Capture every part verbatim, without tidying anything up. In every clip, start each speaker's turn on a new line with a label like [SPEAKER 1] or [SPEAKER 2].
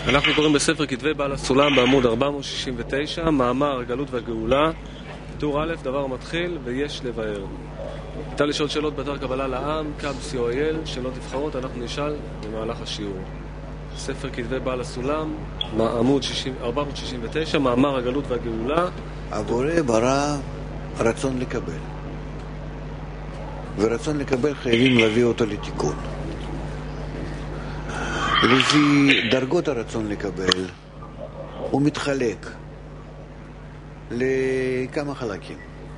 [SPEAKER 1] אנחנו קוראים בספר כתבי בעל הסולם בעמוד ארבע מאות שישים ותשע, מאמר הגלות והגאולה, טור א', דבר מתחיל ויש לבאר. ניתן לשאול שאלות באתר קבלה לעם, קאב סי או איי אל, שאלות נבחרות, אנחנו נשאל במהלך השיעור. ספר כתבי בעל הסולם, עמוד ארבע מאות שישים ותשע, מאמר הגלות והגאולה.
[SPEAKER 2] הבורא ברא רצון לקבל, ורצון לקבל חייבים להביא אותו לתיקון. לפי דרגות הרצון לקבל הוא מתחלק לכמה חלקים.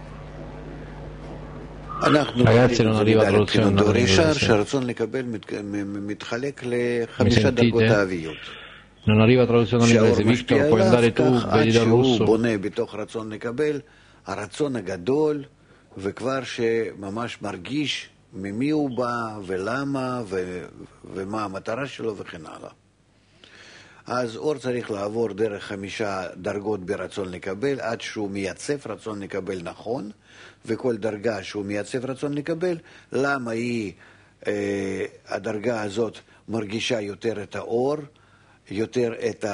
[SPEAKER 2] אנחנו מבחינת דור ישר שהרצון לקבל מתחלק לחמישה דרגות האביות. שהאור משפיע עליו כך עד שהוא בונה בתוך רצון לקבל הרצון הגדול, וכבר שממש מרגיש ממי הוא בא ולמה ו... ומה המטרה שלו וכן הלאה. אז אור צריך לעבור דרך חמישה דרגות ברצון לקבל עד שהוא מייצב רצון לקבל נכון, וכל דרגה שהוא מייצב רצון לקבל, למה היא, אה, הדרגה הזאת מרגישה יותר את האור, יותר את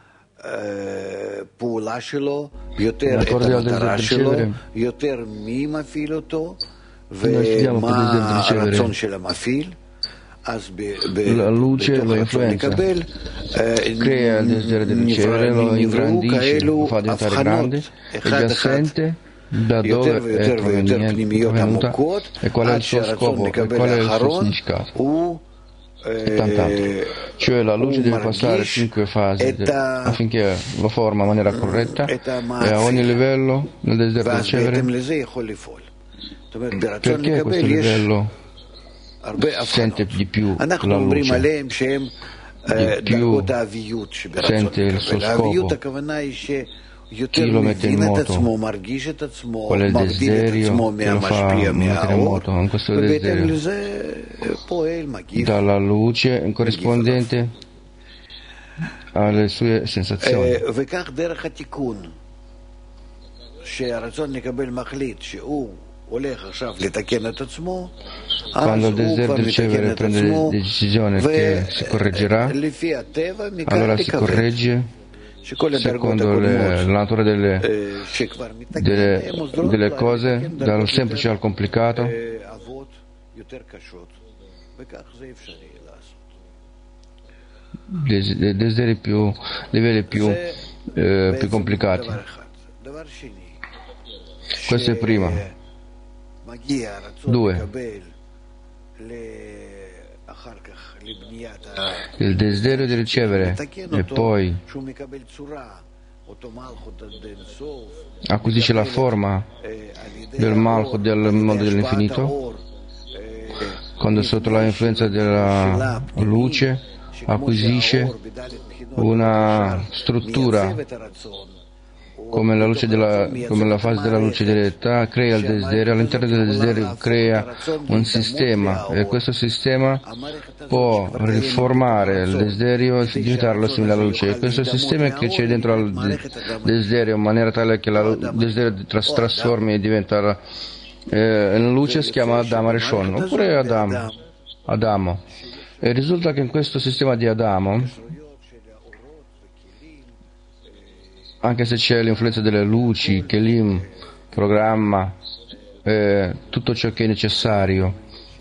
[SPEAKER 2] הפעולה שלו, יותר את המטרה שלו, יותר מי מפעיל אותו, ומה הרצון של המפעיל. אז בתוך רצון לקבל נבראו כאלו הבחנות אחד אחד יותר ויותר ויותר פנימיות עמוקות, עד שהרצון לקבל האחרון הוא
[SPEAKER 3] cioè la luce deve passare cinque fasi affinché lo forma in maniera corretta e a ogni livello nel desiderio di ricevere. Perché questo livello sente di più la luce, di più sente il suo scopo, chi lo mette in moto, qual è il desiderio che lo fa mettere in moto, in questo desiderio dalla luce corrispondente alle sue sensazioni. Quando il desiderio di ricevere prende decisione che si correggerà, allora si corregge secondo le, la natura delle, delle, delle cose, dal semplice al complicato, desideri più, livelli più, eh, più complicati. Questo è prima. Due. Il desiderio di ricevere e poi acquisisce la forma del Malchut del mondo dell'infinito. Quando sotto la influenza della luce acquisisce una struttura come la, luce della, come la fase della luce dell'età, crea il desiderio, all'interno del desiderio crea un sistema, e questo sistema può riformare il desiderio e diventarlo simile alla luce. E questo sistema che c'è dentro al desiderio in maniera tale che il desiderio si trasformi e diventa eh, in luce si chiama Adam Arishon, oppure Adam, Adamo. E risulta che in questo sistema di Adamo, anche se c'è l'influenza delle luci, Kelim, programma, eh, tutto ciò che è necessario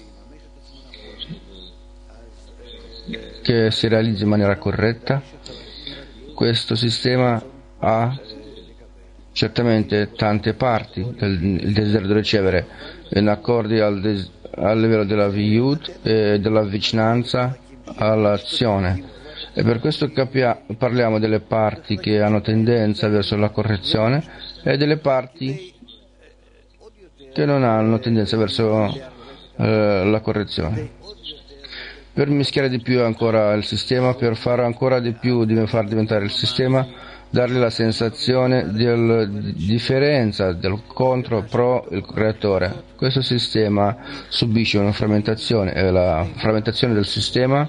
[SPEAKER 3] che si realizzi in maniera corretta, questo sistema ha certamente tante parti, il desiderio di ricevere in accordi al, des- al livello della Viyut e della vicinanza all'azione. E per questo capia- parliamo delle parti che hanno tendenza verso la correzione e delle parti che non hanno tendenza verso eh, la correzione. Per mischiare di più ancora il sistema, per fare ancora di più, di far diventare il sistema, dargli la sensazione della differenza del contro pro il creatore. Questo sistema subisce una frammentazione e la frammentazione del sistema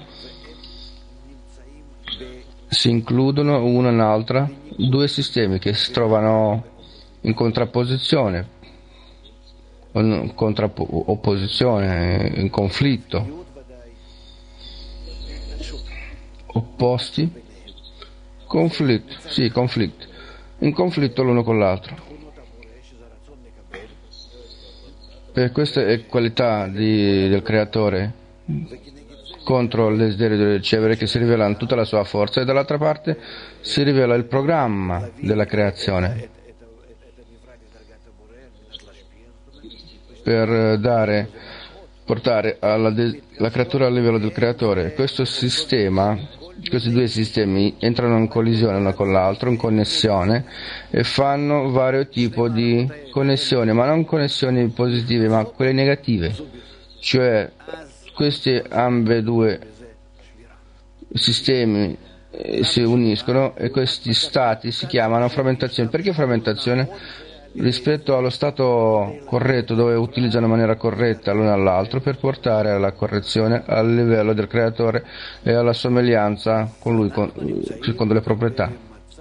[SPEAKER 3] si includono una in l'altra due sistemi che si trovano in contrapposizione, in contrapposizione, in conflitto, opposti, conflitto, sì, conflitto, in conflitto l'uno con l'altro. E questa è qualità di, del creatore contro il desiderio di ricevere, che si rivela in tutta la sua forza, e dall'altra parte si rivela il programma della creazione per dare, portare alla la creatura al livello del creatore. Questo sistema, questi due sistemi entrano in collisione uno con l'altro, in connessione, e fanno vario tipo di connessioni, ma non connessioni positive, ma quelle negative. Cioè, questi ambedue sistemi eh, si uniscono e questi stati si chiamano frammentazione. Perché frammentazione? Rispetto allo stato corretto, dove utilizzano in maniera corretta l'uno all'altro per portare alla correzione al livello del creatore e alla somiglianza con lui, con, secondo le proprietà.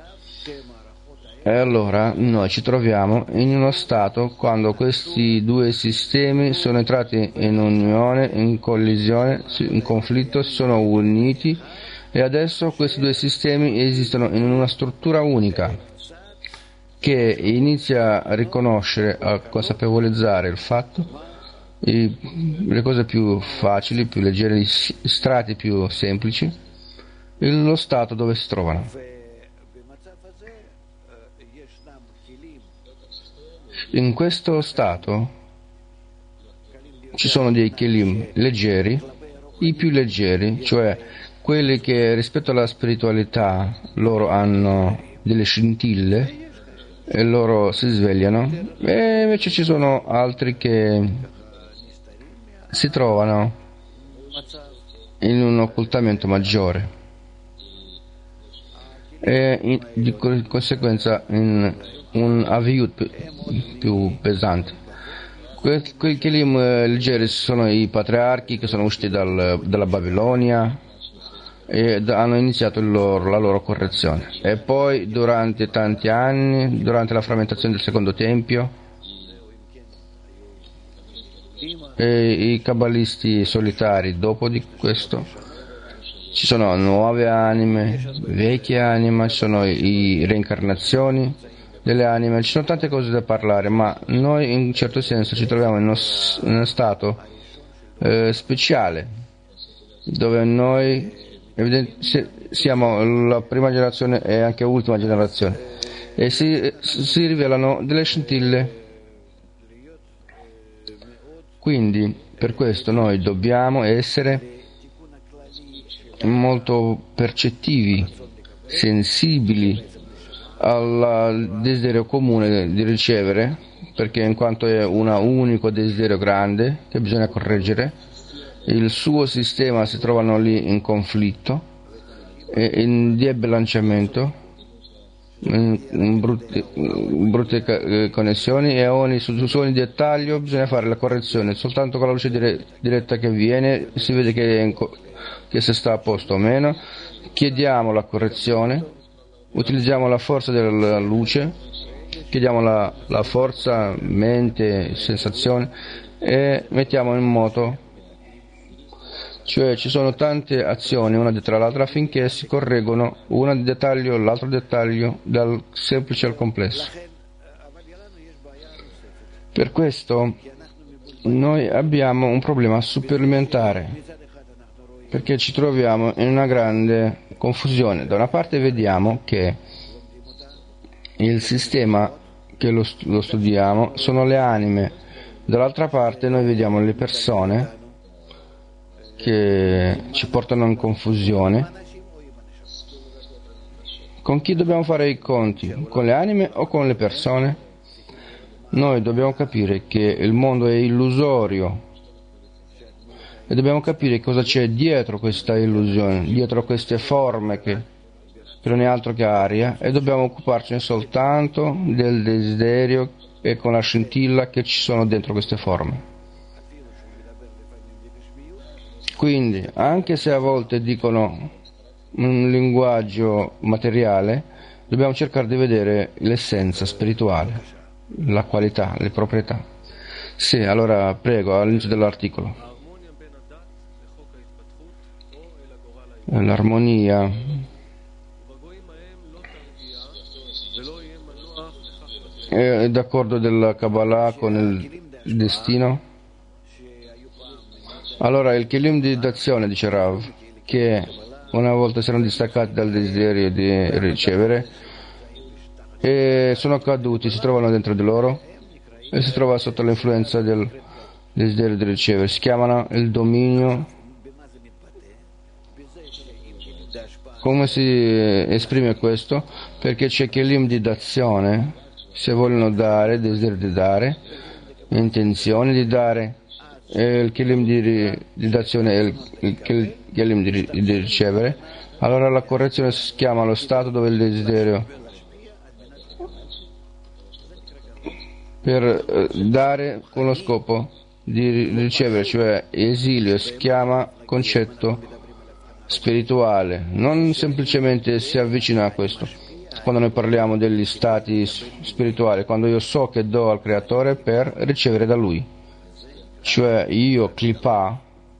[SPEAKER 3] E allora noi ci troviamo in uno stato quando questi due sistemi sono entrati in unione, in collisione, in conflitto, sono uniti, e adesso questi due sistemi esistono in una struttura unica che inizia a riconoscere, a consapevolizzare il fatto, i, le cose più facili, più leggere, gli strati più semplici, lo stato dove si trovano. In questo stato ci sono dei kelim leggeri, i più leggeri, cioè quelli che rispetto alla spiritualità loro hanno delle scintille e loro si svegliano, e invece ci sono altri che si trovano in un occultamento maggiore e in, di conseguenza in un aviyut più, più pesante. Que, quei kelim leggeri sono i patriarchi che sono usciti dal, dalla Babilonia e hanno iniziato il loro, la loro correzione, e poi durante tanti anni, durante la frammentazione del secondo tempio, e i cabalisti solitari dopo di questo, ci sono nuove anime, vecchie anime, ci sono i reincarnazioni delle anime, ci sono tante cose da parlare, ma noi in un certo senso ci troviamo in uno, in uno stato eh, speciale, dove noi siamo la prima generazione e anche l'ultima generazione, e si, si rivelano delle scintille. Quindi per questo noi dobbiamo essere molto percettivi, sensibili al desiderio comune di ricevere, perché in quanto è un unico desiderio grande che bisogna correggere, il suo sistema si trovano lì in conflitto e in debilanciamento, in, in, brutte, in brutte connessioni, e ogni, su, su ogni dettaglio bisogna fare la correzione. Soltanto con la luce dire, diretta che viene si vede che, che se sta a posto o meno. Chiediamo la correzione, utilizziamo la forza della luce, chiediamo la, la forza, mente, sensazione, e mettiamo in moto. Cioè ci sono tante azioni una dietro l'altra affinché si correggono una di dettaglio, l'altro dettaglio, dal semplice al complesso. Per questo noi abbiamo un problema supplementare, perché ci troviamo in una grande confusione. Da una parte vediamo che il sistema che lo, lo studiamo sono le anime, dall'altra parte noi vediamo le persone che ci portano in confusione. Con chi dobbiamo fare i conti? Con le anime o con le persone? Noi dobbiamo capire che il mondo è illusorio e dobbiamo capire cosa c'è dietro questa illusione, dietro queste forme che, che non è altro che aria, e dobbiamo occuparci soltanto del desiderio e con la scintilla che ci sono dentro queste forme. Quindi, anche se a volte dicono un linguaggio materiale, dobbiamo cercare di vedere l'essenza spirituale, la qualità, le proprietà. Sì, allora prego, all'inizio dell'articolo. L'armonia è d'accordo della Kabbalah con il destino? Allora, il Kelim di d'azione, dice Rav, che una volta si erano distaccati dal desiderio di ricevere e sono caduti, si trovano dentro di loro e si trova sotto l'influenza del desiderio di ricevere. Si chiamano il dominio. Come si esprime questo? Perché c'è Kelim di d'azione, se vogliono dare, desiderio di dare, intenzione di dare, e il Kelim di, di d'azione e il, il Kelim di, di ricevere. Allora la correzione si chiama lo stato dove il desiderio per dare con lo scopo di ricevere, cioè esilio, si chiama concetto spirituale, non semplicemente si avvicina a questo. Quando noi parliamo degli stati spirituali, quando io so che do al creatore per ricevere da lui, cioè io clipa,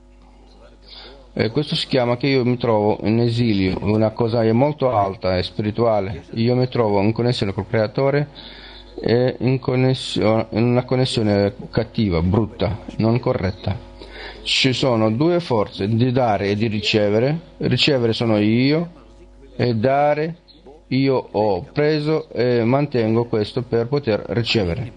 [SPEAKER 3] e questo si chiama che io mi trovo in esilio, una cosa è molto alta e spirituale, io mi trovo in connessione col creatore e in, connessione, in una connessione cattiva, brutta, non corretta. Ci sono due forze, di dare e di ricevere. Ricevere sono io e dare io ho preso e mantengo questo per poter ricevere.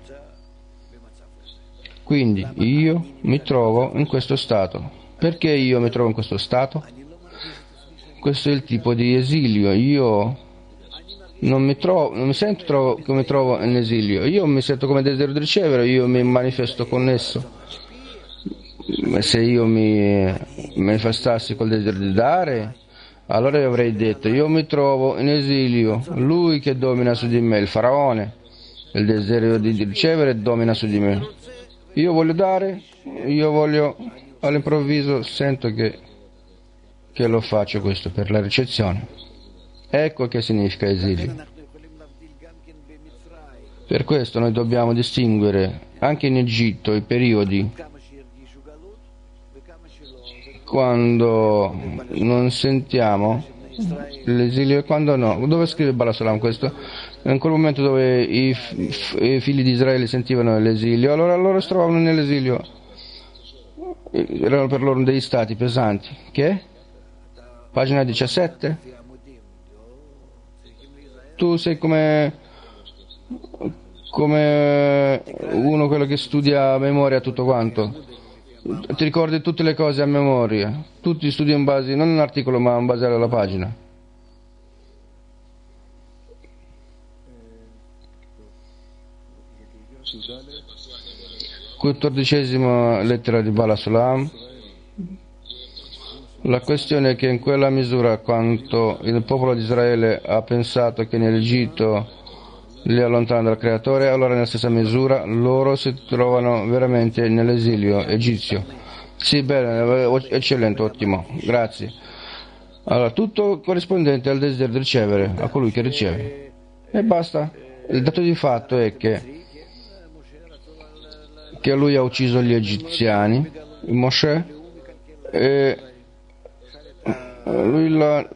[SPEAKER 3] Quindi io mi trovo in questo stato. Perché io mi trovo in questo stato? Questo è il tipo di esilio. Io non mi trovo, non mi sento trovo, che mi trovo in esilio. Io mi sento come desiderio di ricevere, io mi manifesto con esso. Se io mi manifestassi col desiderio di dare, allora io avrei detto: io mi trovo in esilio, lui che domina su di me, il faraone, il desiderio di ricevere domina su di me. Io voglio dare, io voglio, all'improvviso sento che, che lo faccio questo per la ricezione. Ecco che significa esilio. Per questo noi dobbiamo distinguere anche in Egitto i periodi quando non sentiamo l'esilio e quando no. Dove scrive Baal HaSulam questo? In quel momento dove i, f- i figli di Israele sentivano l'esilio, allora loro si trovavano nell'esilio, erano per loro degli stati pesanti. Che? Pagina diciassette? Tu sei come come uno quello che studia a memoria tutto quanto. Ti ricordi tutte le cose a memoria, tu ti studi in base, non un articolo ma in base alla pagina. Quattordicesima lettera di Baal HaSulam. La questione è che in quella misura quanto il popolo di Israele ha pensato che nell'Egitto li allontana dal creatore, allora nella stessa misura loro si trovano veramente nell'esilio egizio. Sì, bene, eccellente, ottimo, grazie. Allora, tutto corrispondente al desiderio di ricevere, a colui che riceve. E basta. Il dato di fatto è che, che lui ha ucciso gli egiziani, Mosè, e lui l'ha...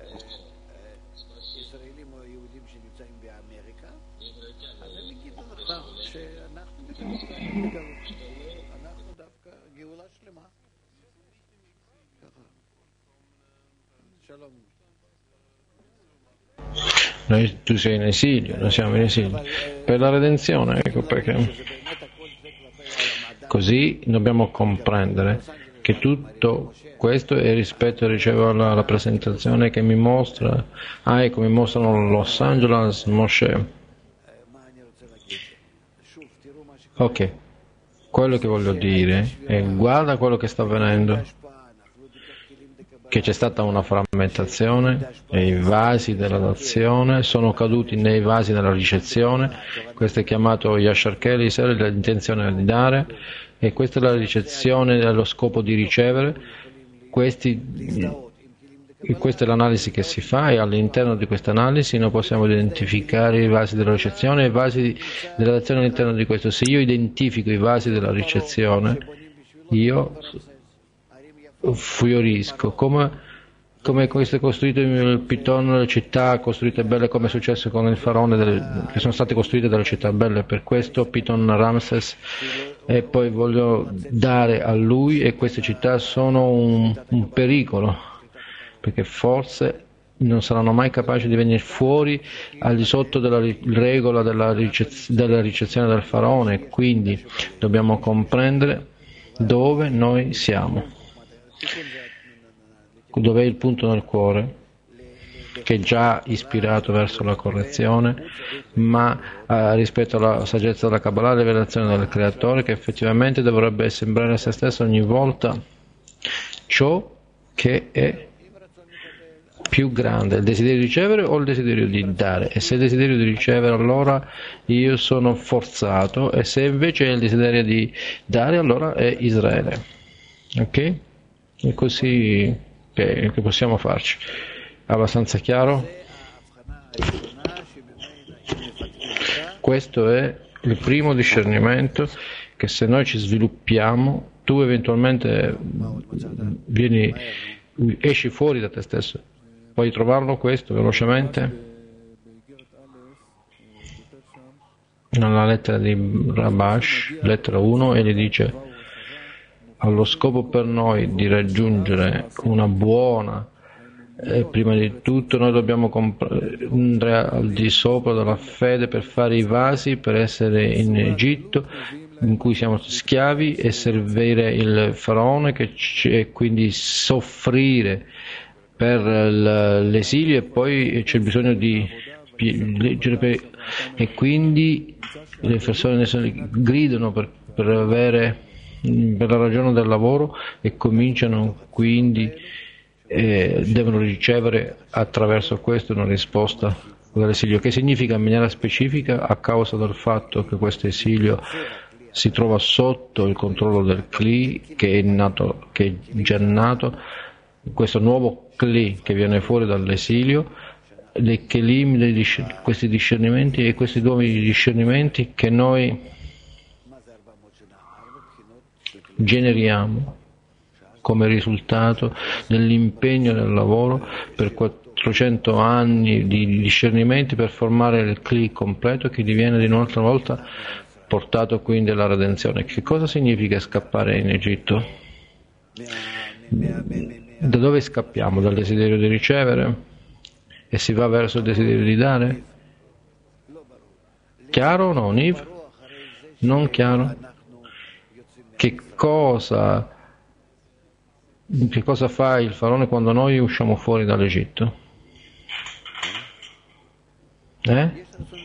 [SPEAKER 2] Noi, tu sei in esilio, noi siamo in esilio per la redenzione, ecco perché così dobbiamo comprendere che tutto questo è rispetto ricevo la, la presentazione che mi mostra, ah ecco mi mostrano Los Angeles Mosè. Ok, quello che voglio dire è guarda quello che sta avvenendo, che c'è stata una frammentazione e i vasi della dazione sono caduti nei vasi della ricezione. Questo è chiamato Yashar Kelisel, l'intenzione di dare, e questa è la ricezione dello scopo di ricevere. Questi, questa è l'analisi che si fa, e all'interno di questa analisi noi possiamo identificare i vasi della ricezione e i vasi della dazione all'interno di questo. Se io identifico i vasi della ricezione, io fiorisco come come queste costruite il Piton, le città costruite belle come è successo con il faraone, delle, che sono state costruite dalle città belle, per questo Piton Ramses, e poi voglio dare a lui, e queste città sono un, un pericolo, perché forse non saranno mai capaci di venire fuori al di sotto della regola della, ricez- della ricezione del faraone, quindi dobbiamo comprendere dove noi siamo. Dov'è il punto nel cuore che è già ispirato verso la correzione, ma eh, rispetto alla saggezza della Kabbalah, la rivelazione del Creatore, che effettivamente dovrebbe sembrare a se stesso ogni volta ciò che è più grande, il desiderio di ricevere o il desiderio di dare. E se il desiderio di ricevere, allora io sono forzato, e se invece è il desiderio di dare, allora è Israele. Ok? È così che, che possiamo farci. Abbastanza chiaro? Questo è il primo discernimento, che se noi ci sviluppiamo, tu eventualmente vieni, esci fuori da te stesso. Puoi trovarlo questo velocemente? Nella lettera di Rabash, lettera uno, e gli dice: allo scopo per noi di raggiungere una buona, eh, prima di tutto noi dobbiamo comprare al di sopra della fede per fare i vasi, per essere in Egitto in cui siamo schiavi, e servire il faraone, che c- e quindi soffrire per l'esilio, e poi c'è bisogno di leggere per, e quindi le persone gridano per, per avere, per la ragione del lavoro, e cominciano quindi eh, devono ricevere attraverso questo una risposta dall'esilio, che significa in maniera specifica, a causa del fatto che questo esilio si trova sotto il controllo del Kli, che è nato, che è già nato, questo nuovo Kli che viene fuori dall'esilio, dei Kelim, dei disc- questi discernimenti e questi nuovi discernimenti che noi generiamo come risultato dell'impegno del lavoro per quattrocento anni di discernimenti, per formare il Kli completo, che diviene di un'altra volta portato quindi alla redenzione. Che cosa significa scappare in Egitto? Da dove scappiamo? Dal desiderio di ricevere e si va verso il desiderio di dare? Chiaro o no, Niv? Non chiaro? Che cosa, che cosa fa il faraone quando noi usciamo fuori dall'Egitto? Eh?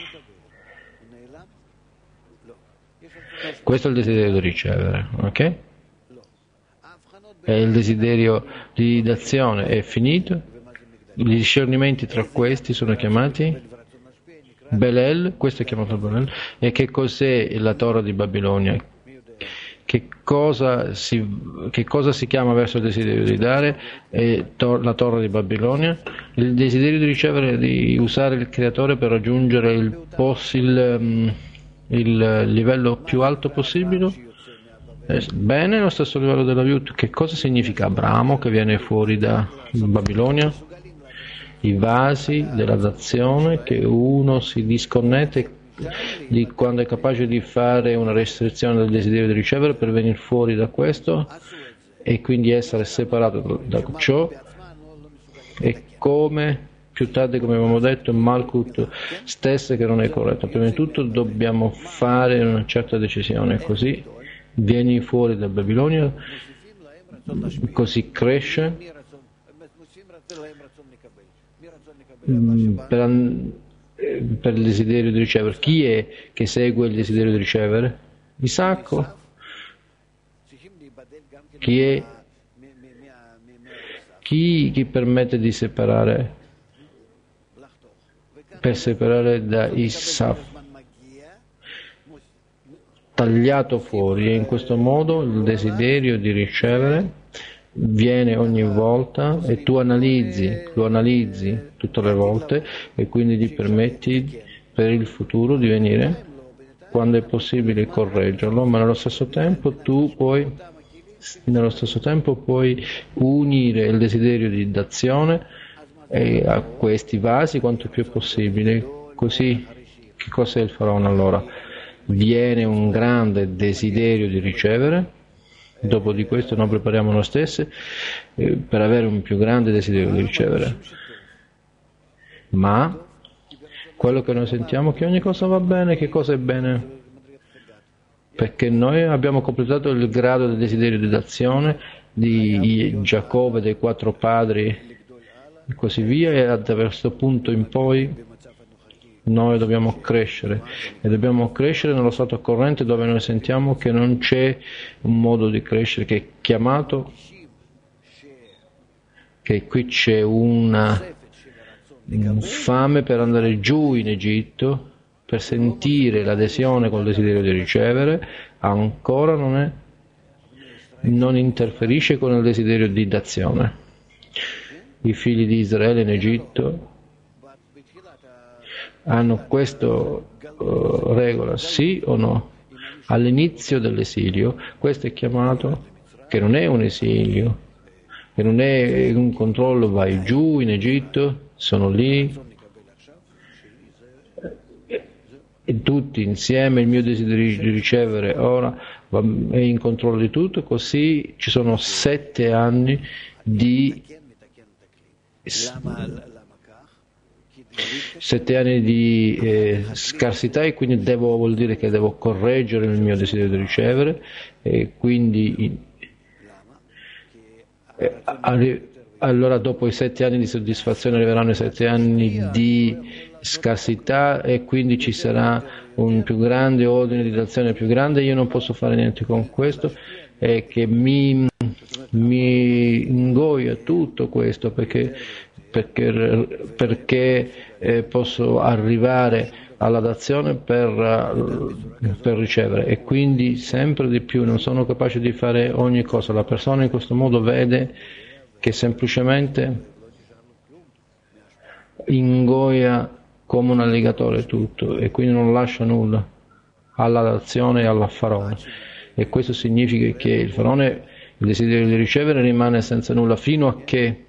[SPEAKER 2] Questo è il desiderio di ricevere, ok? E il desiderio di d'azione è finito. I discernimenti tra questi sono chiamati Belel, questo è chiamato Belel. E che cos'è la Torah di Babilonia? Che cosa si, che cosa si chiama verso il desiderio di dare? È to, la Torah di Babilonia. Il desiderio di ricevere, di usare il Creatore per raggiungere il, poss, il, il livello più alto possibile. Bene, lo stesso livello della Viut. Che cosa significa Abramo che viene fuori da Babilonia? I vasi della dazione, che uno si disconnette di quando è capace di fare una restrizione del desiderio di ricevere per venire fuori da questo e quindi essere separato da ciò, e come più tardi, come abbiamo detto, Malkut stessa, che non è corretto. Prima di tutto dobbiamo fare una certa decisione, così vieni fuori da Babilonia, così cresce per, per il desiderio di ricevere. Chi è che segue il desiderio di ricevere? Isacco. Chi è? Chi, chi permette di separare, per separare da Isaf, tagliato fuori, e in questo modo il desiderio di ricevere viene ogni volta, e tu analizzi, lo analizzi tutte le volte, e quindi gli permetti per il futuro di venire quando è possibile correggerlo, ma nello stesso tempo tu puoi nello stesso tempo puoi unire il desiderio di d'azione eh, a questi vasi quanto più possibile. Così, che cos'è il faraone allora? Viene un grande desiderio di ricevere, dopo di questo noi prepariamo noi stessi eh, per avere un più grande desiderio di ricevere. Ma quello che noi sentiamo è che ogni cosa va bene, che cosa è bene? Perché noi abbiamo completato il grado del desiderio di d'azione di Giacobbe, dei quattro padri e così via, e da questo punto in poi noi dobbiamo crescere e dobbiamo crescere nello stato corrente dove noi sentiamo che non c'è un modo di crescere che è chiamato, che qui c'è una fame per andare giù in Egitto, per sentire l'adesione col desiderio di ricevere, ancora non è, non interferisce con il desiderio di d'azione. I figli di Israele in Egitto hanno questa uh, regola, sì o no? All'inizio dell'esilio, questo è chiamato, che non è un esilio, che non è un controllo, vai giù in Egitto, sono lì, e tutti insieme, il mio desiderio di ricevere ora è in controllo di tutto, così ci sono sette anni di sette anni di eh, scarsità, e quindi devo, vuol dire che devo correggere il mio desiderio di ricevere, e quindi eh, arri- allora dopo i sette anni di soddisfazione arriveranno i sette anni di scarsità, e quindi ci sarà un più grande ordine di d'azione più grande. Io non posso fare niente con questo, e che mi, mi ingoia tutto questo perché, perché, perché eh, posso arrivare alla d'azione per, per ricevere, e quindi sempre di più non sono capace di fare ogni cosa. La persona in questo modo vede che semplicemente ingoia come un alligatore tutto, e quindi non lascia nulla alla d'azione e alla faraone, e questo significa che il faraone, il desiderio di ricevere, rimane senza nulla fino a che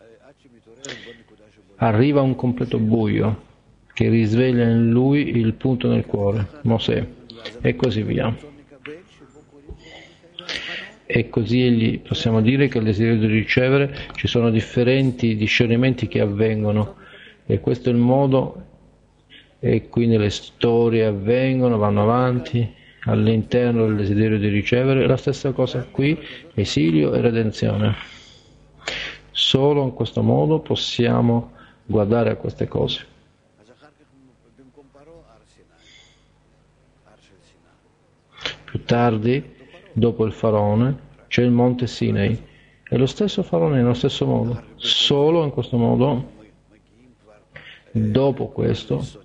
[SPEAKER 2] arriva un completo buio che risveglia in lui il punto nel cuore, Mosè, e così via. E così possiamo dire che il desiderio di ricevere, ci sono differenti discernimenti che avvengono, e questo è il modo, e quindi le storie avvengono, vanno avanti all'interno del desiderio di ricevere. La stessa cosa qui, esilio e redenzione. Solo in questo modo possiamo guardare a queste cose. Più tardi, dopo il faraone, c'è il monte Sinai, e lo stesso faraone nello stesso modo. Solo in questo modo, dopo questo,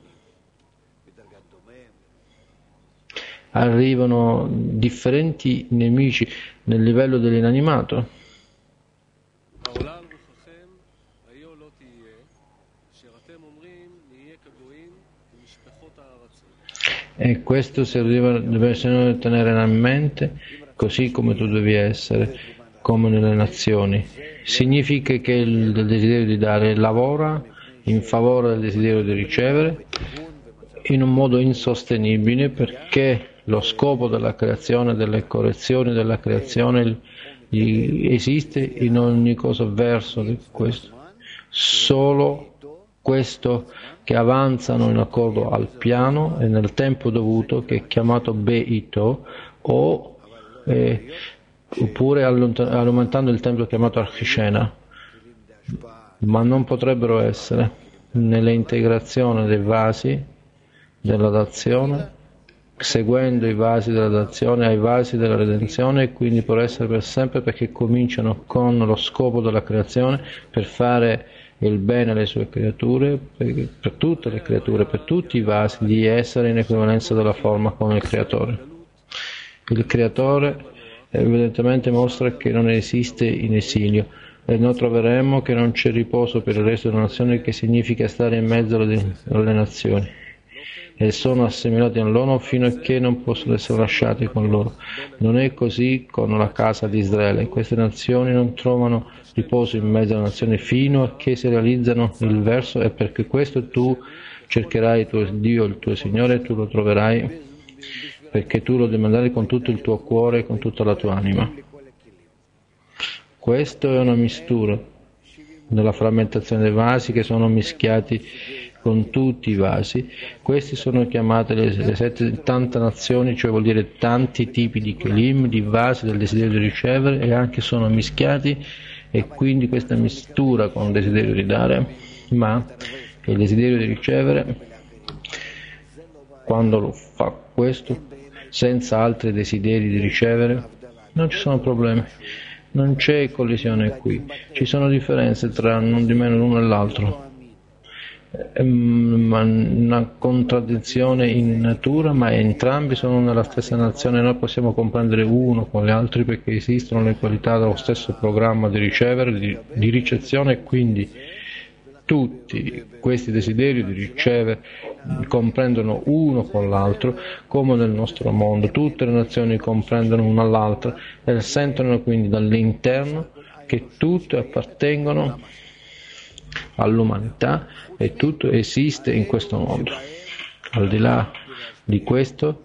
[SPEAKER 2] arrivano differenti nemici nel livello dell'inanimato. E questo deve tenere a mente, così come tu devi essere, come nelle nazioni. Significa che il desiderio di dare lavora in favore del desiderio di ricevere in un modo insostenibile, perché lo scopo della creazione, delle correzioni della creazione esiste in ogni cosa verso di questo. Solo questo che avanzano in accordo al piano e nel tempo dovuto, che è chiamato Beito, o eh, oppure aumentando il tempo chiamato Archishena, ma non potrebbero essere nell'integrazione dei vasi della dazione, seguendo i vasi della dazione ai vasi della redenzione, e quindi può essere per sempre, perché cominciano con lo scopo della creazione, per fare il bene alle sue creature, per, per tutte le creature, per tutti i vasi, di essere in equivalenza della forma con il creatore. Il creatore evidentemente mostra che non esiste in esilio, e noi troveremo che non c'è riposo per il resto delle nazioni, che significa stare in mezzo alle, alle nazioni. e sono assimilati a loro fino a che non possono essere lasciati con loro. Non è così con la casa di Israele. Queste nazioni non trovano riposo in mezzo alle nazioni fino a che si realizzano il verso e perché questo tu cercherai il tuo Dio, il tuo Signore, e tu lo troverai perché tu lo demanderai con tutto il tuo cuore e con tutta la tua anima. Questo è una mistura della frammentazione dei vasi che sono mischiati con tutti i vasi. Questi sono chiamate le, le settanta nazioni, cioè vuol dire tanti tipi di kelim, di vasi del desiderio di ricevere, e anche sono mischiati, e quindi questa mistura con il desiderio di dare, ma il desiderio di ricevere, quando lo fa questo senza altri desideri di ricevere, non ci sono problemi. Non c'è collisione qui, ci sono differenze tra non di meno l'uno e l'altro, ma una contraddizione in natura, ma entrambi sono nella stessa nazione. Noi possiamo comprendere uno con gli altri perché esistono le qualità dello stesso programma di ricevere, di, di ricezione, e quindi tutti questi desideri di ricevere comprendono uno con l'altro, come nel nostro mondo tutte le nazioni comprendono una all'altra e sentono quindi dall'interno che tutte appartengono all'umanità e tutto esiste in questo mondo. Al di là di questo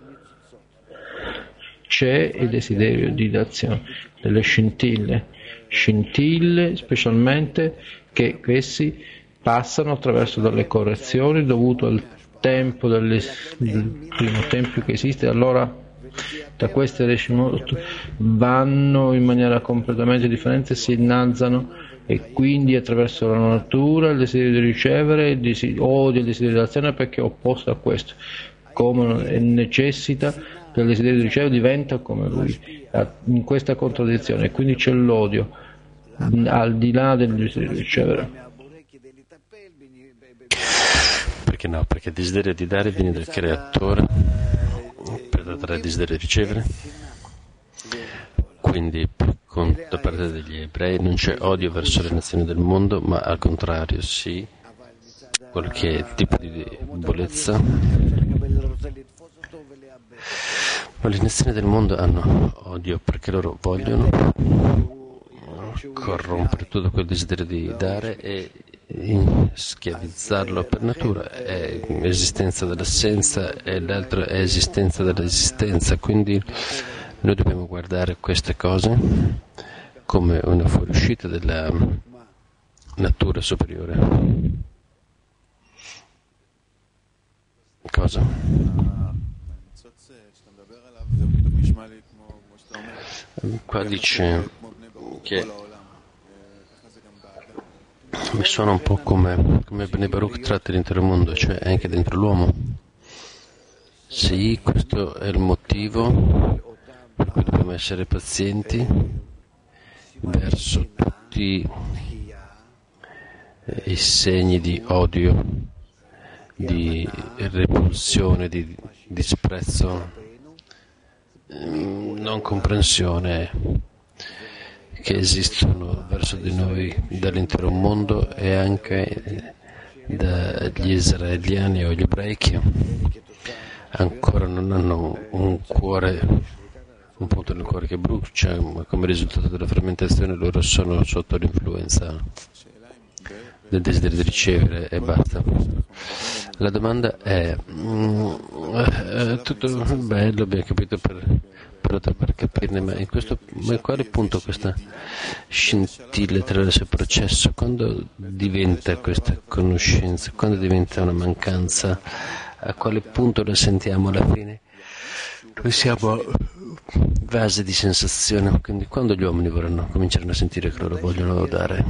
[SPEAKER 2] c'è il desiderio di d'azione, delle scintille, scintille specialmente che essi passano attraverso delle correzioni dovute al tempo delle, del primo tempio che esiste. Allora da queste Reshimot vanno in maniera completamente differente, si innalzano, e quindi attraverso la natura il desiderio di ricevere, il desiderio, odia il desiderio di azione perché è opposto a questo, come necessita del desiderio di ricevere diventa come lui, in questa contraddizione, e quindi c'è l'odio al di là del desiderio di ricevere.
[SPEAKER 4] Perché no? Perché il desiderio di dare viene dal creatore per dare il desiderio di ricevere. Quindi con, da parte degli ebrei non c'è odio verso le nazioni del mondo, ma al contrario, sì, qualche tipo di debolezza. Ma le nazioni del mondo hanno odio perché loro vogliono corrompere tutto quel desiderio di dare e schiavizzarlo per natura. È esistenza dell'assenza e l'altro è esistenza dell'esistenza, quindi noi dobbiamo guardare queste cose come una fuoriuscita della natura superiore. Cosa? Qua dice che mi suona un po' come, come Bnei Baruch tratta l'intero mondo, cioè anche dentro l'uomo. Sì, questo è il motivo per cui dobbiamo essere pazienti verso tutti i segni di odio, di repulsione, di disprezzo, non comprensione che esistono verso di noi dall'intero mondo e anche dagli israeliani o gli ebrei che ancora non hanno un cuore, un punto nel cuore che brucia, ma come risultato della fermentazione loro sono sotto l'influenza del desiderio di ricevere e basta. La domanda è, mm, è tutto bello, abbiamo capito per, per, per capirne, ma in questo, ma in quale punto questa scintilla attraverso il processo, quando diventa questa conoscenza, quando diventa una mancanza, a quale punto la sentiamo alla fine? Noi siamo vasi di sensazione, quindi quando gli uomini vorranno cominciare a sentire che loro vogliono dare?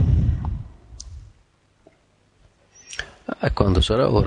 [SPEAKER 4] E quando sarà ora?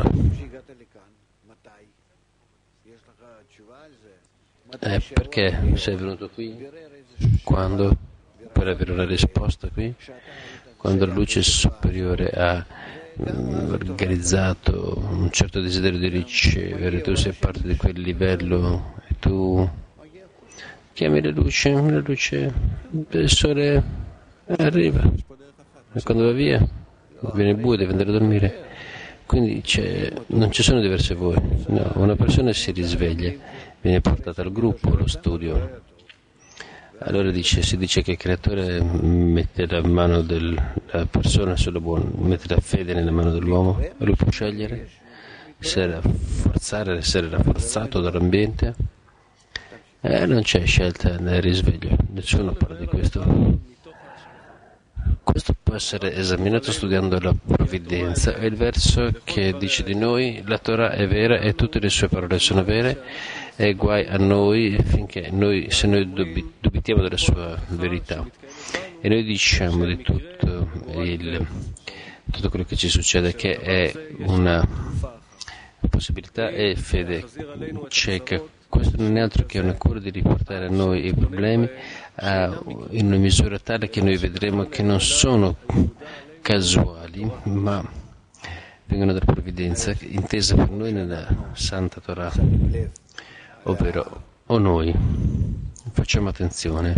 [SPEAKER 4] Eh, perché sei venuto qui? Quando? Per avere una risposta qui? Quando la luce superiore ha mm, organizzato un certo desiderio di ricevere, tu sei parte di quel livello e tu chiami la luce, la luce, il sole arriva e quando va via viene buio, deve andare a dormire. Quindi non ci sono diverse voi, no, una persona si risveglia, viene portata al gruppo, allo studio. Allora dice, si dice che il creatore mette la mano della persona sulla buona, mette la fede nella mano dell'uomo e lui può scegliere se rafforzare, essere rafforzato dall'ambiente. Eh, non c'è scelta nel risveglio, nessuno parla di questo. Questo può essere esaminato studiando la provvidenza. È il verso che dice di noi: la Torah è vera e tutte le sue parole sono vere, e guai a noi finché noi, se noi dubbi, dubitiamo della sua verità. E noi diciamo di tutto, il, tutto quello che ci succede che è una possibilità e fede cieca. Questo non è altro che una cura di riportare a noi i problemi a, in una misura tale che noi vedremo che non sono casuali, ma vengono dalla provvidenza, intesa per noi nella Santa Torah, ovvero o noi facciamo attenzione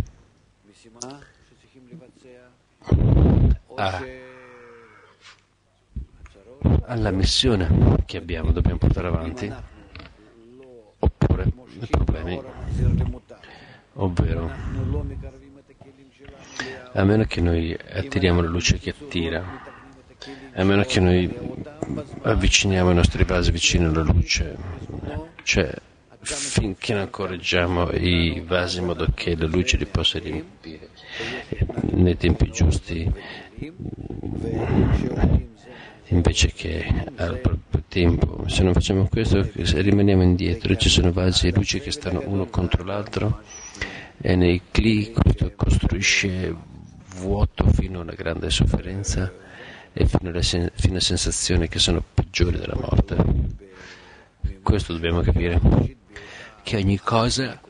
[SPEAKER 4] a, alla missione che abbiamo, dobbiamo portare avanti, oppure i problemi, ovvero a meno che noi attiriamo la luce che attira, a meno che noi avviciniamo i nostri vasi vicino alla luce, cioè finché non correggiamo i vasi in modo che la luce li possa riempire nei tempi giusti, invece che al proprio tempo. Se non facciamo questo, rimaniamo indietro. Ci sono vasi e luci che stanno uno contro l'altro, e nei cli questo costruisce vuoto fino a una grande sofferenza e fino, alle sen- fino a sensazioni che sono peggiori della morte. Questo dobbiamo capire, che ogni cosa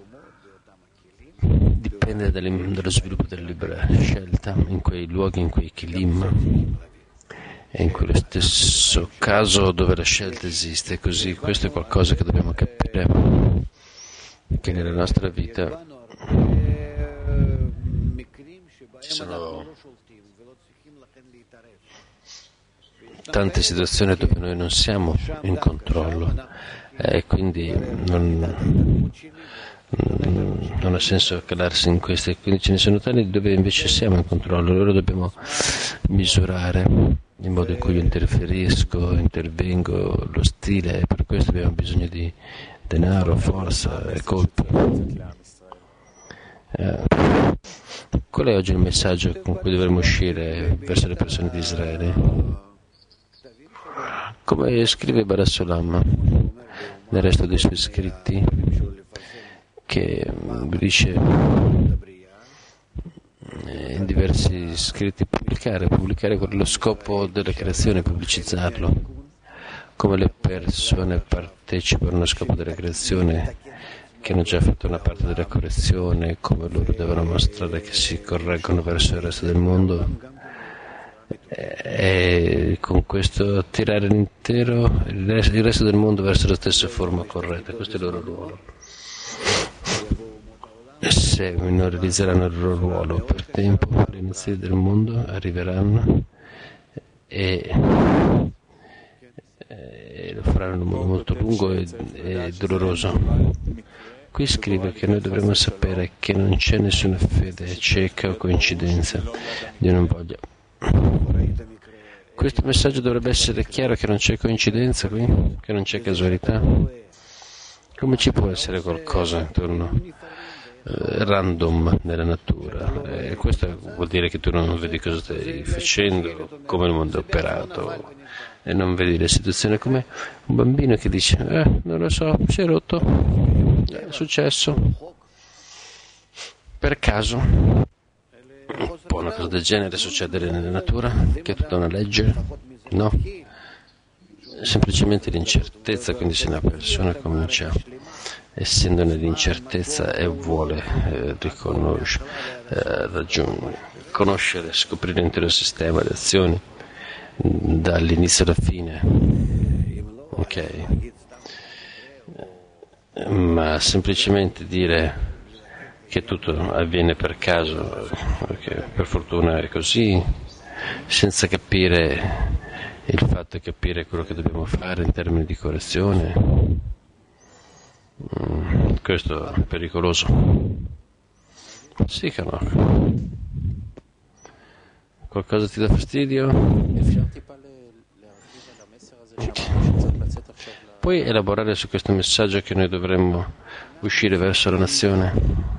[SPEAKER 4] dipende dallo sviluppo della libera scelta in quei luoghi, in quei kilim. E in quello stesso caso dove la scelta esiste, così questo è qualcosa che dobbiamo capire, che nella nostra vita ci sono tante situazioni dove noi non siamo in controllo e quindi non, non ha senso calarsi in queste, quindi ce ne sono tanti dove invece siamo in controllo. Allora dobbiamo misurare il modo in cui io interferisco, intervengo, lo stile, e per questo abbiamo bisogno di denaro, forza e colpi. Eh, qual è oggi il messaggio con cui dovremmo uscire verso le persone di Israele? Come scrive Barasulam nel resto dei suoi scritti, che dice in diversi scritti, pubblicare, pubblicare con lo scopo della creazione, pubblicizzarlo, come le persone partecipano allo scopo della creazione, che hanno già fatto una parte della correzione, come loro devono mostrare che si correggono verso il resto del mondo, e con questo attirare l'intero, il resto del mondo verso la stessa forma corretta. Questo è il loro ruolo. Se non realizzeranno il loro ruolo per tempo, le iniziative del mondo arriveranno e, e lo faranno in un modo molto lungo e, e doloroso. Qui scrive che noi dovremmo sapere che non c'è nessuna fede cieca o coincidenza. Dio non voglia. Questo messaggio dovrebbe essere chiaro, che non c'è coincidenza qui, che non c'è casualità. Come ci può essere qualcosa intorno random nella natura? E questo vuol dire che tu non vedi cosa stai facendo, come il mondo è operato, e non vedi le situazioni, come un bambino che dice eh, non lo so, si è rotto, è successo per caso. Può una cosa del genere succedere nella natura, che è tutta una legge? No, semplicemente l'incertezza. Quindi se una persona comincia essendo nell'incertezza e vuole eh, riconoscere, eh, raggiungere, conoscere, scoprire l'intero sistema di azioni dall'inizio alla fine, ok? Ma semplicemente dire che tutto avviene per caso, perché per fortuna è così, senza capire il fatto è capire quello che dobbiamo fare in termini di correzione. Mm, questo è pericoloso. Sì, Canò. Qualcosa ti dà fastidio? Puoi elaborare su questo messaggio che noi dovremmo uscire verso la nazione?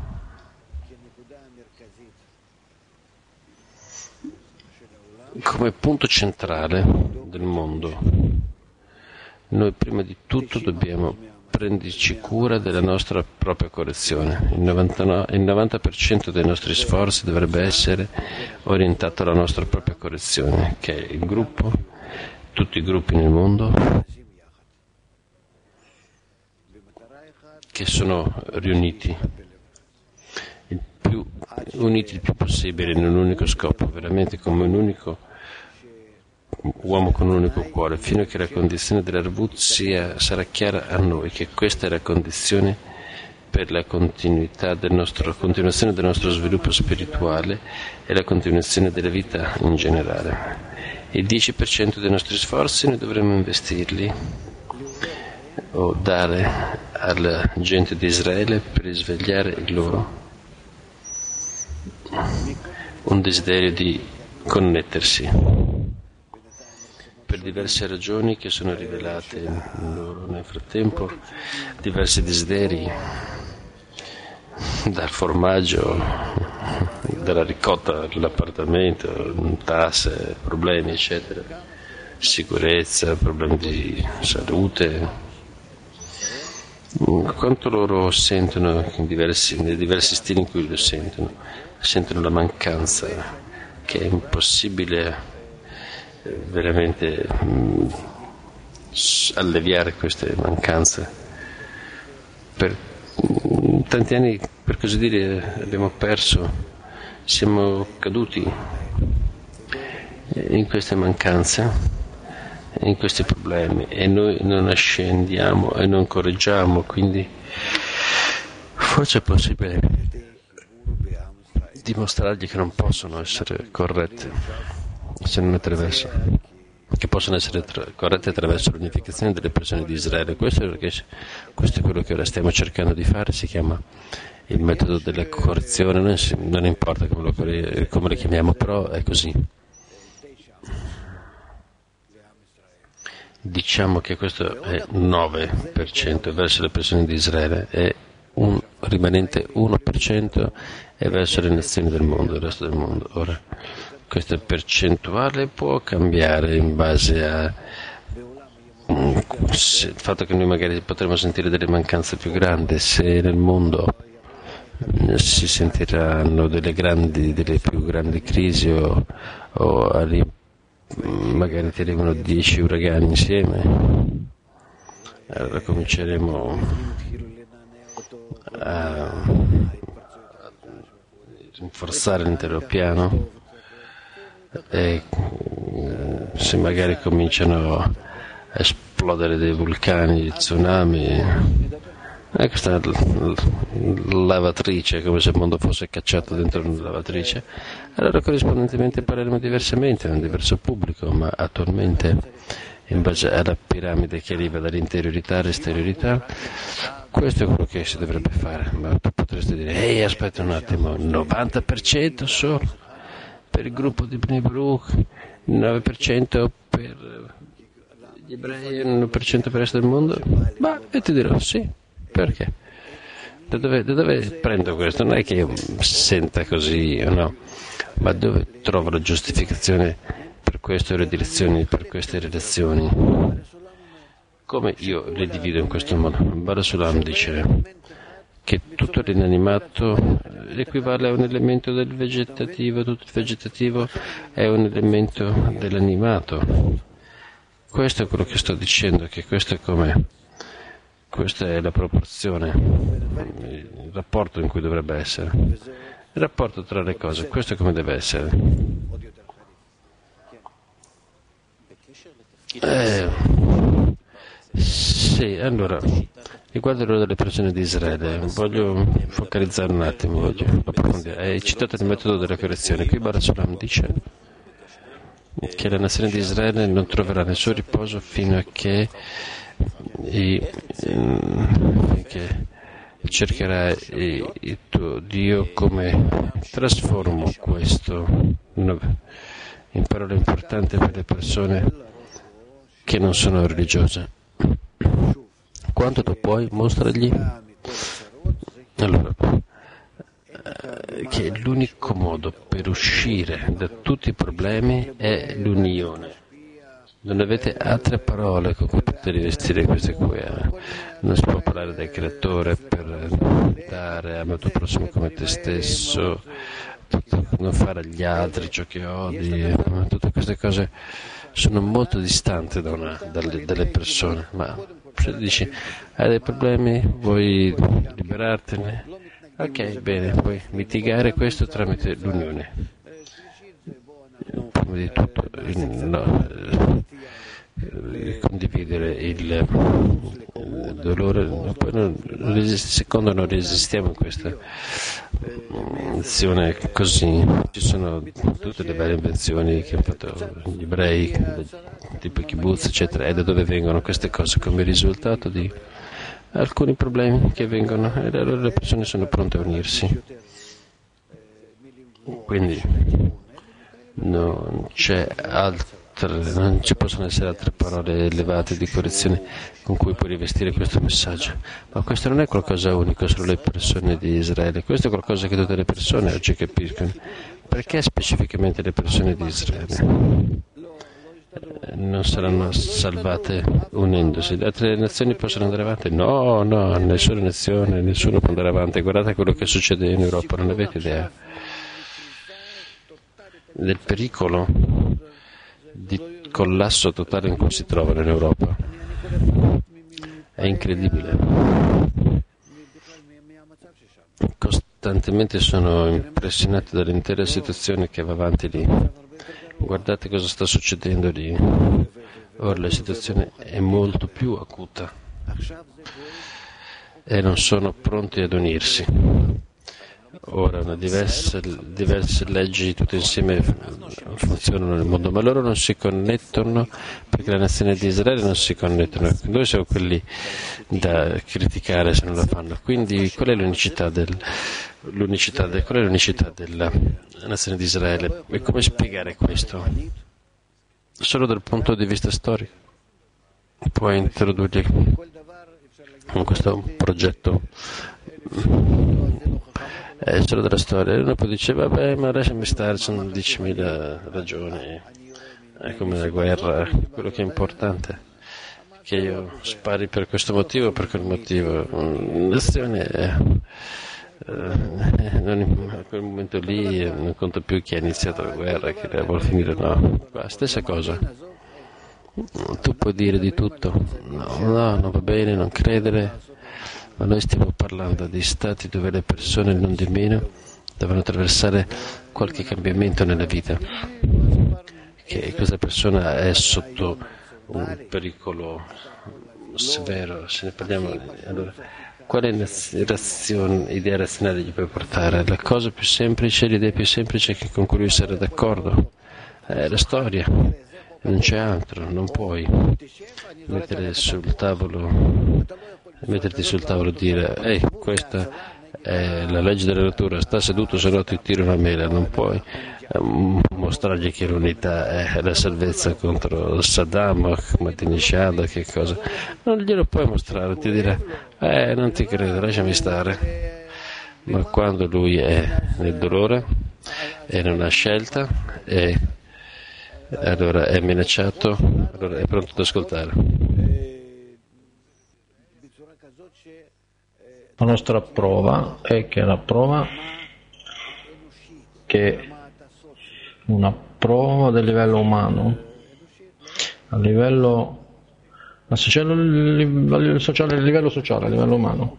[SPEAKER 4] Come punto centrale del mondo, noi prima di tutto dobbiamo prenderci cura della nostra propria correzione. Il novanta, il novanta per cento dei nostri sforzi dovrebbe essere orientato alla nostra propria correzione, che è il gruppo, tutti i gruppi nel mondo che sono riuniti, il più, uniti il più possibile in un unico scopo, veramente come un unico uomo con un unico cuore, fino a che la condizione dell'Arvut sia, sarà chiara a noi, che questa è la condizione per la continuità del nostro, continuazione del nostro sviluppo spirituale e la continuazione della vita in generale. Il dieci per cento dei nostri sforzi noi dovremmo investirli o dare alla gente di Israele per risvegliare il loro un desiderio di connettersi per diverse ragioni che sono rivelate in loro nel frattempo, diversi desideri, dal formaggio, dalla ricotta all'appartamento, tasse, problemi eccetera, sicurezza, problemi di salute, quanto loro sentono in diversi, nei diversi stili in cui lo sentono, sentono la mancanza che è impossibile veramente mh, alleviare queste mancanze. Per mh, tanti anni, per così dire, abbiamo perso, siamo caduti in queste mancanze, in questi problemi, e noi non ascendiamo e non correggiamo, quindi forse è possibile dimostrargli che non possono essere corrette se non attraverso, che possono essere tra, corrette attraverso l'unificazione delle persone di Israele. Questo è, perché, questo è quello che ora stiamo cercando di fare, si chiama il metodo della correzione, non, si, non importa come lo, come lo chiamiamo, però è così. Diciamo che questo è nove per cento verso le persone di Israele e un rimanente uno per cento è verso le nazioni del mondo, il resto del mondo. Ora, questa percentuale può cambiare in base a se, il fatto che noi magari potremo sentire delle mancanze più grandi, se nel mondo si sentiranno delle grandi, delle più grandi crisi o, o arri, magari ti arrivano dieci uragani insieme, allora cominceremo a rinforzare l'intero piano. E se magari cominciano a esplodere dei vulcani, tsunami, e questa lavatrice, come se il mondo fosse cacciato dentro una lavatrice, allora corrispondentemente parleremo diversamente a un diverso pubblico, ma attualmente in base alla piramide che arriva dall'interiorità all'esteriorità, questo è quello che si dovrebbe fare. Ma tu potresti dire, ehi aspetta un attimo, novanta per cento solo per il gruppo di Bnei Baruch, nove per cento per gli ebrei e uno per cento per il resto del mondo? Ma e ti dirò sì, perché? Da dove, da dove prendo questo? Non è che io senta così o no, ma dove trovo la giustificazione per queste direzioni, per queste relazioni? Come io le divido in questo modo? Barasulam dice che tutto l'inanimato equivale a un elemento del vegetativo, tutto il vegetativo è un elemento dell'animato. Questo è quello che sto dicendo, che questo è come, questa è la proporzione, il rapporto in cui dovrebbe essere, il rapporto tra le cose, questo è come deve essere. Eh, sì, allora, riguardo l'ora delle persone di Israele, voglio focalizzare un attimo, voglio approfondire. Hai citato il metodo della correzione. Qui Barasulam dice che la nazione di Israele non troverà nessun riposo fino a che, i, che cercherà il, il tuo Dio. Come trasformo questo in parole importanti per le persone che non sono religiose? Quanto tu puoi, mostragli allora che l'unico modo per uscire da tutti i problemi è l'unione. Non avete altre parole con cui potete rivestire queste qui. Non si può parlare del creatore per dare al tuo prossimo come te stesso, non fare agli altri ciò che odi. Tutte queste cose sono molto distanti da una, dalle, dalle persone. Ma se dici hai dei problemi, vuoi liberartene? Ok, bene, puoi mitigare questo tramite l'unione. Prima di tutto, no, condividere il, il dolore, poi non, non secondo non resistiamo in questa azione così. Ci sono tutte le varie invenzioni che hanno fatto gli ebrei, tipo i kibbutz, eccetera, e da dove vengono queste cose come risultato di alcuni problemi che vengono, e allora le persone sono pronte a unirsi. Quindi non c'è altre, non ci possono essere altre parole elevate di correzione con cui puoi rivestire questo messaggio. Ma questo non è qualcosa unico solo le persone di Israele, questo è qualcosa che tutte le persone oggi capiscono. Perché specificamente le persone di Israele non saranno salvate unendosi? Le altre nazioni possono andare avanti? No, no, nessuna nazione, nessuno può andare avanti. Guardate quello che succede in Europa, non avete idea del pericolo di collasso totale in cui si trovano in Europa. È incredibile. Costantemente sono impressionato dall'intera situazione che va avanti lì. Guardate cosa sta succedendo lì. Ora la situazione è molto più acuta e non sono pronti ad unirsi. Ora una diverse, diverse leggi tutte insieme funzionano nel mondo, ma loro non si connettono perché la nazione di Israele non si connettono. Noi siamo quelli da criticare se non lo fanno. Quindi qual è l'unicità del l'unicità del, qual è l'unicità della nazione di Israele? E come spiegare questo? Solo dal punto di vista storico. Puoi introdurre in questo progetto è solo della storia. Uno poi dice vabbè, ma lasciami stare, sono diecimila ragioni, è come la guerra. Quello che è importante è che io spari per questo motivo o per quel motivo. L'azione è Uh, non, a quel momento lì non conta più chi ha iniziato la guerra, chi la vuole finire, no. La stessa cosa. Tu puoi dire di tutto, no, no, non va bene, non credere, ma noi stiamo parlando di stati dove le persone non di meno devono attraversare qualche cambiamento nella vita, che questa persona è sotto un pericolo severo. Se ne parliamo, allora quale razione, idea razionale gli puoi portare? La cosa più semplice, l'idea più semplice che con cui lui sarà d'accordo è la storia, non c'è altro. Non puoi mettere sul tavolo, metterti sul tavolo e dire ehi, questa è la legge della natura, sta seduto se no ti tiro una mela. Non puoi mostrargli che l'unità è la salvezza contro Saddam, Ahmadinejad, che cosa. Non glielo puoi mostrare, ti dirà eh non ti credo, lasciami stare. Ma quando lui è nel dolore e non ha scelta e allora è minacciato, allora è pronto ad ascoltare.
[SPEAKER 2] La nostra prova è che la prova che una prova del livello umano, a livello a sociale, a sociale, a livello sociale, a livello umano.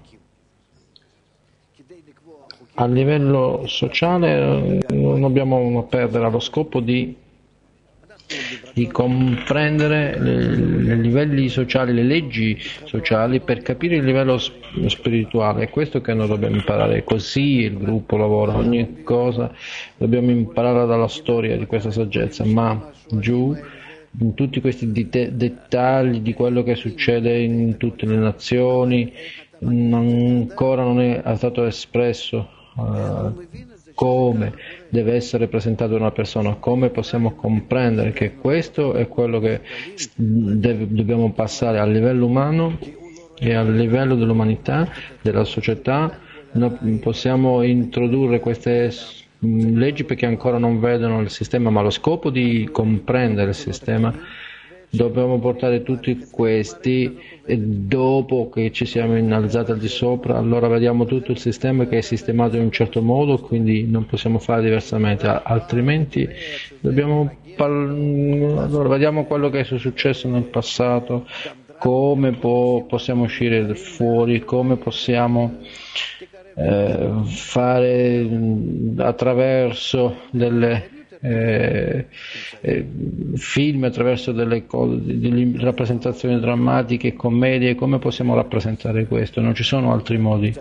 [SPEAKER 2] A livello sociale non dobbiamo perdere lo scopo di di comprendere i livelli sociali, le leggi sociali per capire il livello spirituale. È questo che noi dobbiamo imparare, così il gruppo lavora, ogni cosa dobbiamo imparare dalla storia di questa saggezza, ma giù in tutti questi det- dettagli di quello che succede in tutte le nazioni ancora non è stato espresso uh, come deve essere presentata una persona, come possiamo comprendere che questo è quello che deve, dobbiamo passare a livello umano e a livello dell'umanità, della società. Noi possiamo introdurre queste leggi perché ancora non vedono il sistema, ma lo scopo di comprendere il sistema dobbiamo portare tutti questi e dopo che ci siamo innalzati al di sopra, allora vediamo tutto il sistema che è sistemato in un certo modo, quindi non possiamo fare diversamente, altrimenti dobbiamo allora vediamo quello che è successo nel passato, come po- possiamo uscire fuori, come possiamo eh, fare attraverso delle Eh, eh, film, attraverso delle, delle rappresentazioni drammatiche, commedie, come possiamo rappresentare questo? Non ci sono altri modi,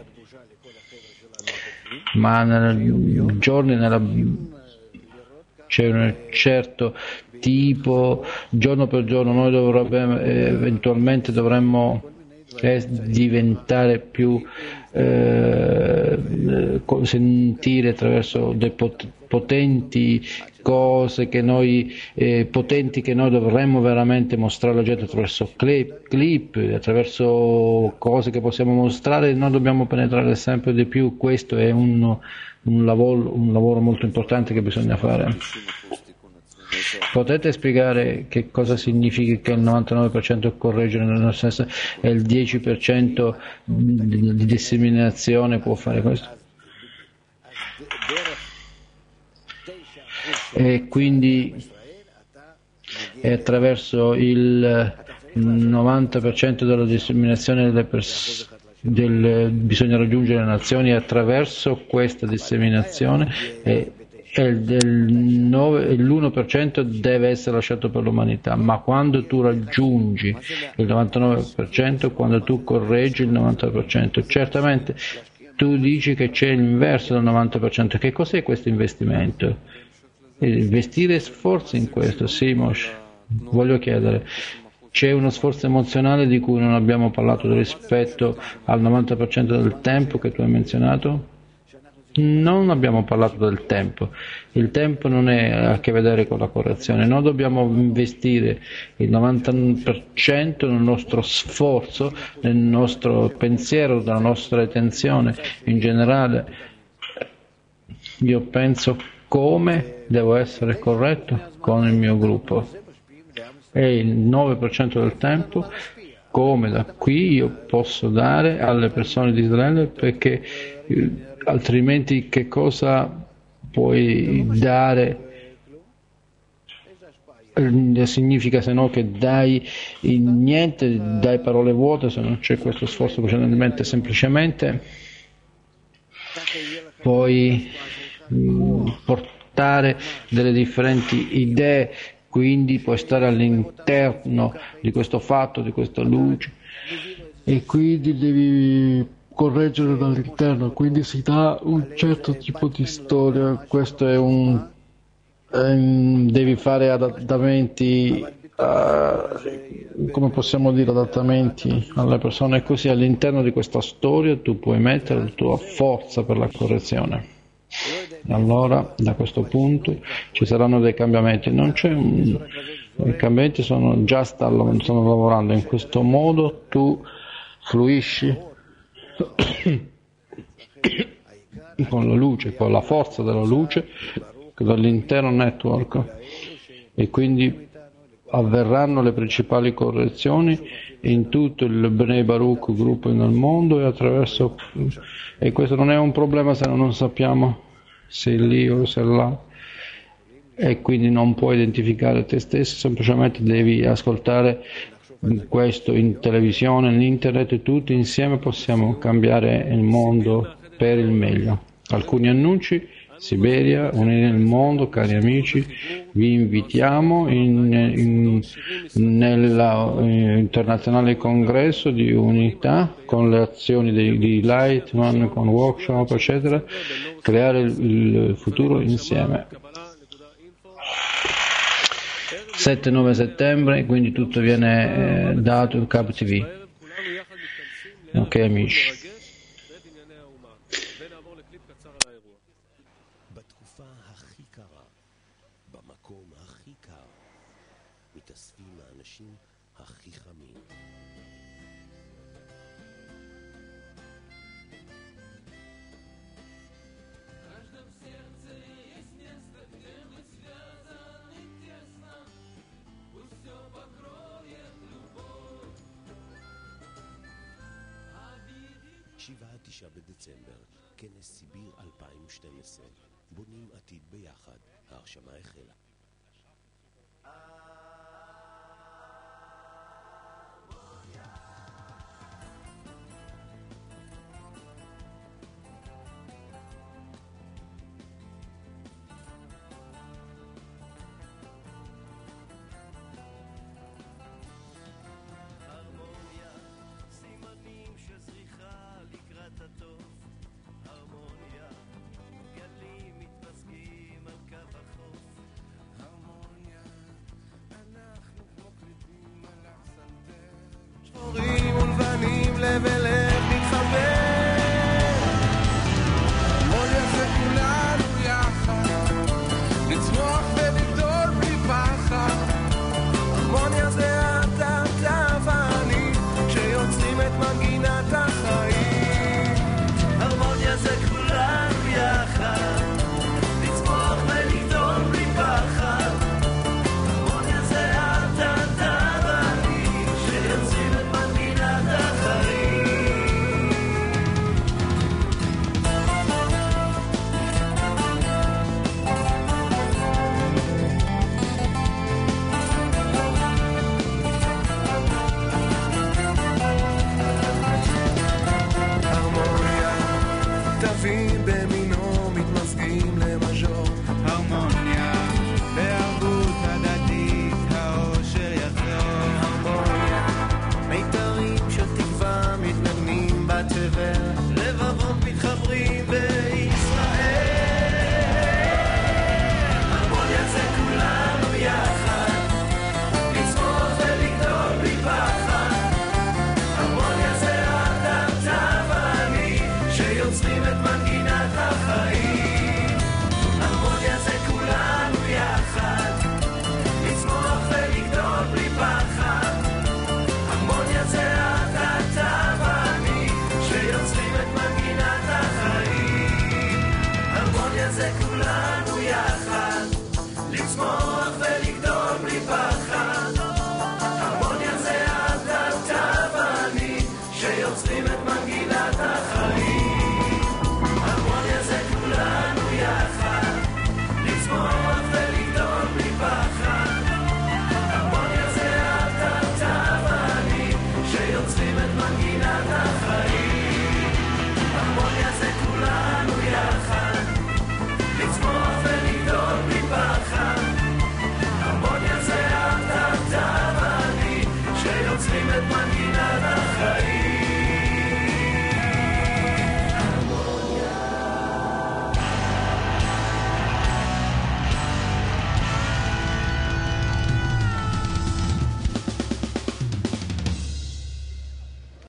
[SPEAKER 2] ma nei giorni nella, c'è un certo tipo, giorno per giorno noi dovremmo, eh, eventualmente dovremmo eh, diventare più eh, sentire attraverso dei pot- potenti cose che noi eh, potenti che noi dovremmo veramente mostrare alla gente attraverso clip, clip, attraverso cose che possiamo mostrare. Noi dobbiamo penetrare sempre di più. Questo è un, un lavoro un lavoro molto importante che bisogna fare. Potete spiegare che cosa significa che il novantanove per cento correggere nel senso e il dieci per cento di disseminazione può fare questo? E quindi è attraverso il novanta per cento della disseminazione delle persone del, bisogna raggiungere le nazioni attraverso questa disseminazione e, e l'uno per cento deve essere lasciato per l'umanità, ma quando tu raggiungi il novantanove per cento, quando tu correggi il novanta per cento, certamente tu dici che c'è l'inverso del novanta per cento. Che cos'è questo investimento? Investire sforzi in questo, sì, Moshe. Voglio chiedere, c'è uno sforzo emozionale di cui non abbiamo parlato rispetto al novanta per cento del tempo che tu hai menzionato? Non abbiamo parlato del tempo. Il tempo non è a che vedere con la correzione. Noi dobbiamo investire il novanta per cento nel nostro sforzo, nel nostro pensiero, nella nostra attenzione in generale. Io penso come devo essere corretto con il mio gruppo e il nove per cento del tempo come da qui io posso dare alle persone di Israele, perché eh, altrimenti che cosa puoi dare? Eh, significa se no che dai niente, dai parole vuote se non c'è questo sforzo precedentemente. Semplicemente puoi portare delle differenti idee, quindi puoi stare all'interno di questo fatto, di questa luce, e quindi devi correggere dall'interno, quindi si dà un certo tipo di storia. Questo è un ehm, devi fare adattamenti uh, come possiamo dire adattamenti alle persone, così all'interno di questa storia tu puoi mettere la tua forza per la correzione. Allora da questo punto ci saranno dei cambiamenti, non c'è un... i cambiamenti sono già stanno, stanno lavorando in questo modo. Tu fluisci con la luce, con la forza della luce dall'intero network, e quindi avverranno le principali correzioni in tutto il Bnei Baruch gruppo nel mondo, e attraverso e questo non è un problema se non sappiamo se è lì o se è là, e quindi non puoi identificare te stesso, semplicemente devi ascoltare questo in televisione, in internet, e tutti insieme possiamo cambiare il mondo per il meglio. Alcuni annunci Siberia, unire il mondo, cari amici, vi invitiamo in, in, nella eh, internazionale congresso di unità con le azioni di, di Lightman, con workshop eccetera, creare il, il futuro insieme. sette nove settembre, quindi tutto viene eh, dato in Cab T V. Ok amici.
[SPEAKER 5] שבעה תשעה בדצמבר, כנס סיביר אלפיים ושתים עשרה. בונים עתיד ביחד. ההרשמה החלה.